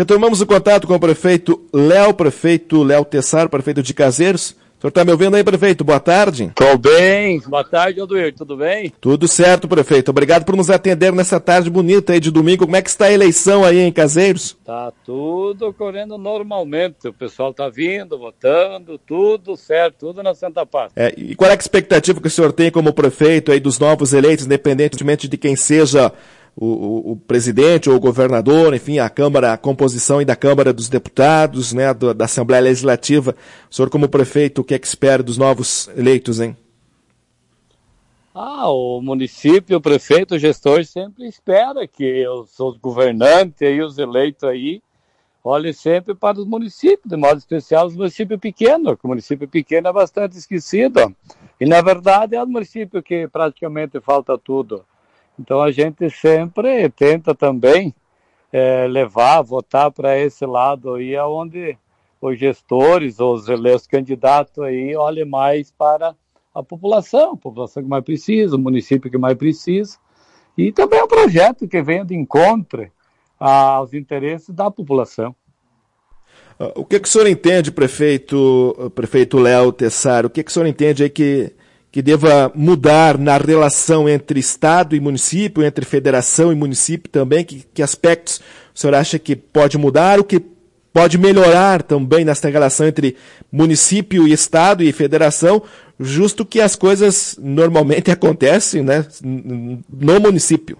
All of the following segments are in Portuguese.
Retomamos o contato com o prefeito Léo Tessaro, prefeito de Cazeiros. O senhor está me ouvindo aí, prefeito? Boa tarde. Estou bem. Boa tarde, Oduir. Tudo bem? Tudo certo, prefeito. Obrigado por nos atender nessa tarde bonita aí de domingo. Como é que está a eleição aí em Cazeiros? Tá tudo ocorrendo normalmente. O pessoal está vindo, votando, tudo certo, tudo na Santa Paz. E qual é a expectativa que o senhor tem como prefeito aí dos novos eleitos, independentemente de quem seja o presidente ou o governador, enfim, a Câmara, a composição aí da Câmara dos Deputados, né, da Assembleia Legislativa. O senhor como prefeito, o que é que espera dos novos eleitos, hein? O município, o prefeito, o gestor sempre espera que os governantes e os eleitos aí olhem sempre para os municípios, de modo especial os municípios pequenos, que o município pequeno é bastante esquecido. E, na verdade, é o município que praticamente falta tudo. Então a gente sempre tenta também votar para esse lado aí, onde os gestores, os candidatos aí olhem mais para a população que mais precisa, o município que mais precisa, e também um projeto que venha de encontro aos interesses da população. O que o senhor entende, prefeito Léo Tessaro, o que o senhor entende aí que deva mudar na relação entre Estado e município, entre federação e município também? Que aspectos o senhor acha que pode mudar, o que pode melhorar também nessa relação entre município e Estado e federação, justo que as coisas normalmente acontecem, né, no município?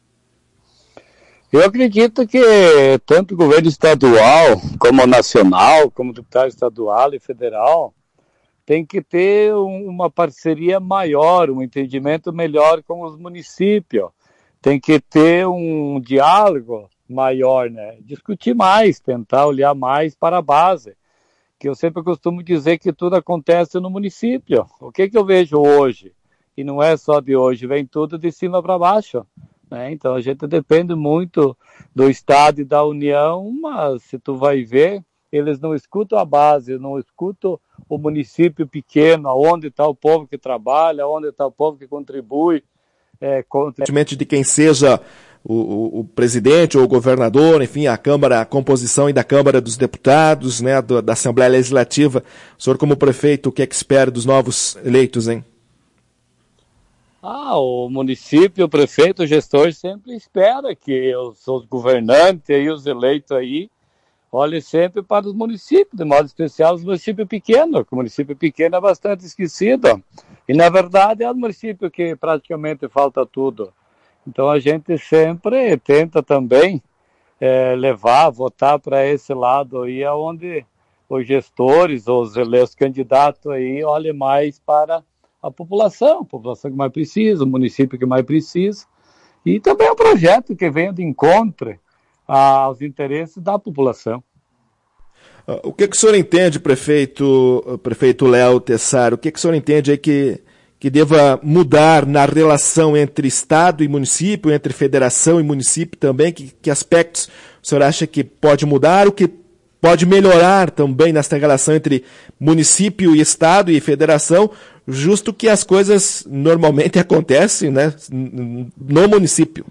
Eu acredito que tanto o governo estadual, como o nacional, como o deputado estadual e federal, tem que ter uma parceria maior, um entendimento melhor com os municípios. Tem que ter um diálogo maior, né? Discutir mais, tentar olhar mais para a base. Que eu sempre costumo dizer que tudo acontece no município. O que eu vejo hoje? E não é só de hoje, vem tudo de cima para baixo, né? Então a gente depende muito do Estado e da União, mas se tu vai ver, eles não escutam a base, não escutam o município pequeno, onde está o povo que trabalha, onde está o povo que contribui. Independentemente de quem seja o presidente ou o governador, enfim, a Câmara, a composição aí da Câmara dos Deputados, né, da Assembleia Legislativa. O senhor como prefeito, o que é que espera dos novos eleitos, hein? O município, o prefeito, o gestor sempre espera que os governantes e os eleitos aí olhem sempre para os municípios, de modo especial os municípios pequenos, que o município pequeno é bastante esquecido. E, na verdade, é o município que praticamente falta tudo. Então a gente sempre tenta também votar para esse lado aí, onde os gestores, os candidatos aí olhem mais para a população que mais precisa, o município que mais precisa, e também um projeto que venha de encontro aos interesses da população. O que o senhor entende, prefeito Léo Tessaro, o que o senhor entende aí que deva mudar na relação entre Estado e município, entre federação e município também? Que aspectos o senhor acha que pode mudar, o que pode melhorar também nessa relação entre município e Estado e federação, justo que as coisas normalmente acontecem, né, no município?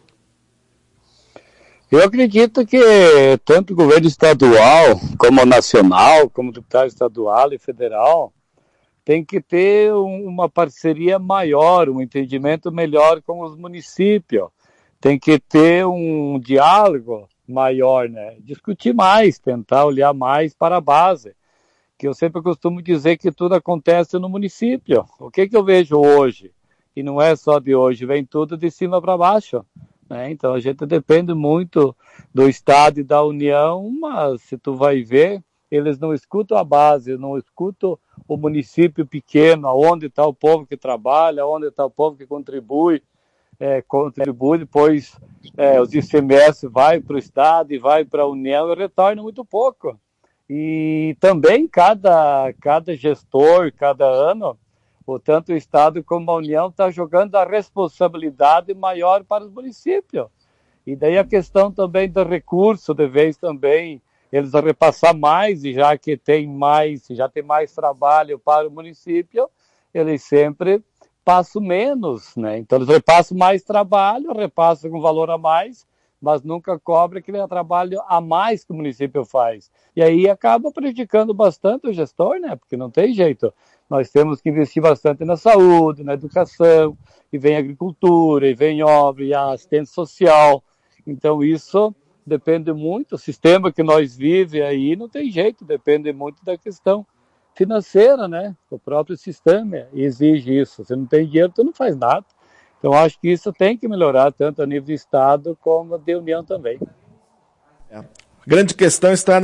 Eu acredito que tanto o governo estadual, como o nacional, como o deputado estadual e federal, tem que ter uma parceria maior, um entendimento melhor com os municípios. Tem que ter um diálogo maior, né? Discutir mais, tentar olhar mais para a base. Que eu sempre costumo dizer que tudo acontece no município. O que eu vejo hoje? E não é só de hoje, vem tudo de cima para baixo, né? Então a gente depende muito do Estado e da União, mas se tu vai ver, eles não escutam a base, não escutam o município pequeno, onde está o povo que trabalha, onde está o povo que contribui, depois os ICMS vai para o Estado e vai para a União e retorna muito pouco. E também cada gestor, cada ano, tanto o Estado como a União está jogando a responsabilidade maior para os municípios. E daí a questão também do recurso, de vez também eles vão repassar mais, e já que tem mais trabalho para o município, eles sempre passam menos, né? Então eles repassam mais trabalho, repassam com valor a mais, mas nunca cobra aquele trabalho a mais que o município faz. E aí acaba prejudicando bastante o gestor, né? Porque não tem jeito. Nós temos que investir bastante na saúde, na educação, e vem agricultura, e vem obra, e a assistência social. Então isso depende muito, o sistema que nós vivemos aí não tem jeito, depende muito da questão financeira, né? O próprio sistema exige isso. Se não tem dinheiro, tu não faz nada. Então, acho que isso tem que melhorar, tanto a nível de Estado como de União também. A grande questão está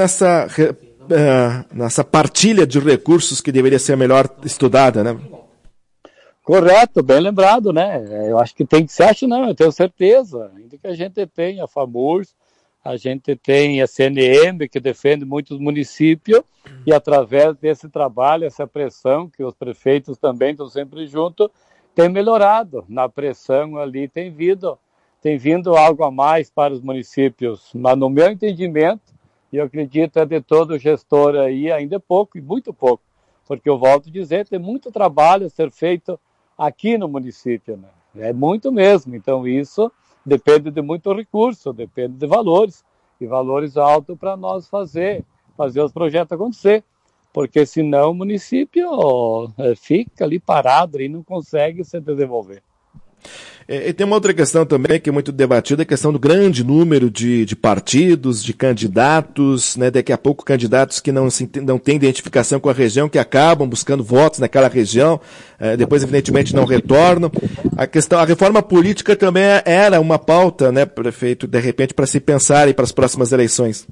nessa partilha de recursos que deveria ser melhor estudada, né? Correto, bem lembrado, né? Eu acho que tem que ser, acho não, eu tenho certeza. Ainda que a gente tem a FAMURS, a gente tem a CNM, que defende muitos municípios, e através desse trabalho, essa pressão, que os prefeitos também estão sempre juntos, tem melhorado. Na pressão ali tem vindo algo a mais para os municípios. Mas no meu entendimento, e eu acredito é de todo gestor aí, ainda é pouco, e muito pouco. Porque eu volto a dizer, tem muito trabalho a ser feito aqui no município, né? É muito mesmo. Então isso depende de muito recurso, depende de valores, e valores altos para nós fazer os projetos acontecer. Porque senão o município fica ali parado e não consegue se desenvolver. E tem uma outra questão também que é muito debatida, a questão do grande número de partidos, de candidatos, né? Daqui a pouco candidatos que não têm identificação com a região, que acabam buscando votos naquela região, depois evidentemente não retornam. A reforma política também era uma pauta, né, prefeito, de repente para se pensar para as próximas eleições.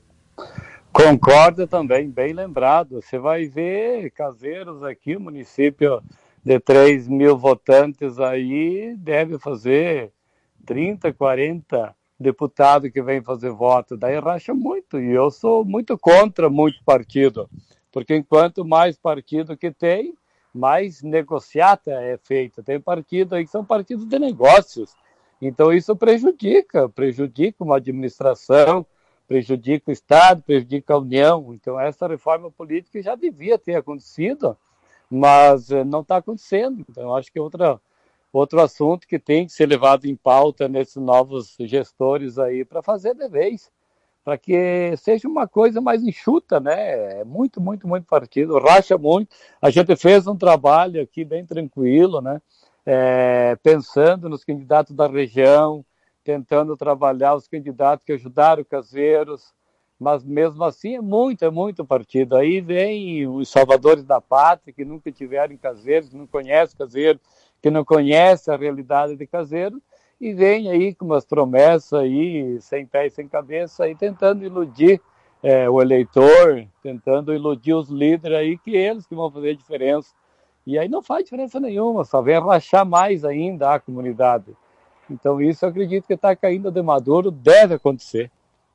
Concordo também, bem lembrado. Você vai ver Caseiros aqui, o município de 3 mil votantes aí, deve fazer 30, 40 deputados que vêm fazer voto. Daí racha muito, e eu sou muito contra muito partido, porque enquanto mais partido que tem, mais negociata é feita. Tem partido aí que são partidos de negócios. Então isso prejudica uma administração, prejudica o Estado, prejudica a União. Então essa reforma política já devia ter acontecido, mas não está acontecendo. Então acho que é outro assunto que tem que ser levado em pauta nesses novos gestores aí para fazer de vez, para que seja uma coisa mais enxuta, né? É muito, muito, muito partido, racha muito. A gente fez um trabalho aqui bem tranquilo, né? Pensando nos candidatos da região, tentando trabalhar os candidatos que ajudaram Caseiros, mas mesmo assim é muito partido. Aí vem os salvadores da pátria, que nunca tiveram em Caseiros, que não conhecem Caseiros, que não conhecem a realidade de Caseiros, e vem aí com umas promessas aí, sem pé e sem cabeça, aí tentando iludir o eleitor, tentando iludir os líderes aí, que eles que vão fazer a diferença. E aí não faz diferença nenhuma, só vem rachar mais ainda a comunidade. Então isso eu acredito que está caindo de maduro, deve acontecer.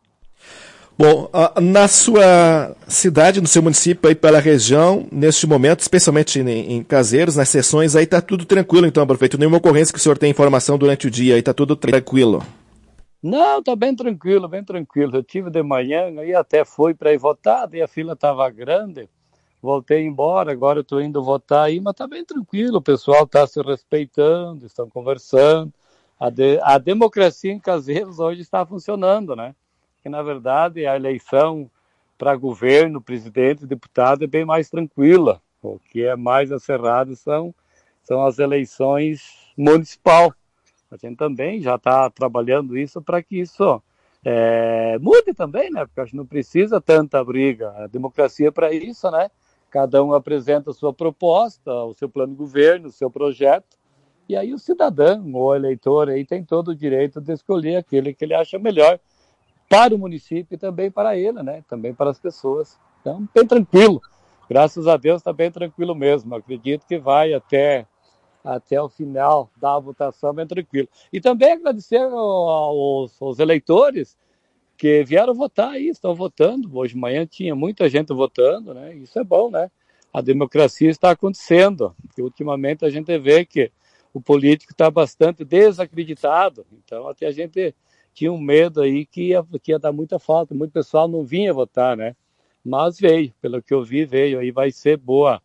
Bom, na sua cidade, no seu município, aí pela região, neste momento, especialmente em Caseiros, nas sessões, aí está tudo tranquilo, então, prefeito? Nenhuma ocorrência que o senhor tem informação durante o dia, aí está tudo tranquilo? Não, está bem tranquilo, bem tranquilo. Eu tive de manhã, aí até fui para ir votar, daí a fila estava grande, voltei embora, agora estou indo votar aí, mas está bem tranquilo, o pessoal está se respeitando, estão conversando. A democracia em Caseiros hoje está funcionando, né? Que na verdade a eleição para governo, presidente, deputado é bem mais tranquila. O que é mais acerrado são as eleições municipal. A gente também já está trabalhando isso para que isso mude também, né? Porque a gente não precisa tanta briga. A democracia é para isso, né? Cada um apresenta a sua proposta, o seu plano de governo, o seu projeto, e aí o cidadão ou o eleitor aí tem todo o direito de escolher aquele que ele acha melhor para o município e também para ele, né? Também para as pessoas. Então, bem tranquilo. Graças a Deus está bem tranquilo mesmo. Acredito que vai até o final da votação bem tranquilo. E também agradecer aos eleitores que vieram votar aí, estão votando. Hoje de manhã tinha muita gente votando, né? Isso é bom, né? A democracia está acontecendo. Porque ultimamente a gente vê que o político está bastante desacreditado. Então até a gente tinha um medo aí que ia dar muita falta, muito pessoal não vinha votar, né? Mas veio, pelo que eu vi, veio aí, vai ser boa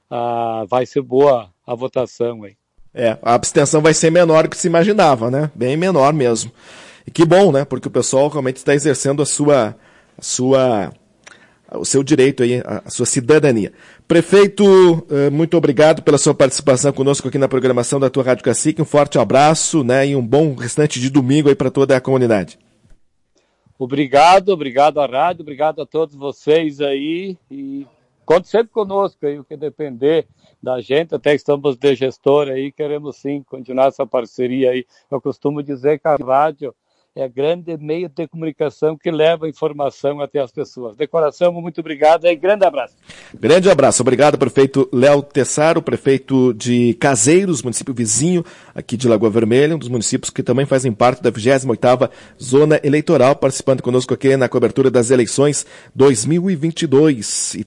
a votação aí. A abstenção vai ser menor do que se imaginava, né? Bem menor mesmo. E que bom, né? Porque o pessoal realmente está exercendo o seu direito aí, a sua cidadania. Prefeito, muito obrigado pela sua participação conosco aqui na programação da tua Rádio Cacique. Um forte abraço, né? E um bom restante de domingo aí para toda a comunidade. Obrigado à rádio, obrigado a todos vocês aí. E conte sempre conosco aí, o que depender da gente, até estamos de gestor aí, queremos sim continuar essa parceria aí. Eu costumo dizer que a rádio é grande meio de comunicação que leva a informação até as pessoas. De coração, muito obrigado e grande abraço. Grande abraço. Obrigado, prefeito Léo Tessaro, prefeito de Caseiros, município vizinho aqui de Lagoa Vermelha, um dos municípios que também fazem parte da 28ª Zona Eleitoral, participando conosco aqui na cobertura das eleições 2022.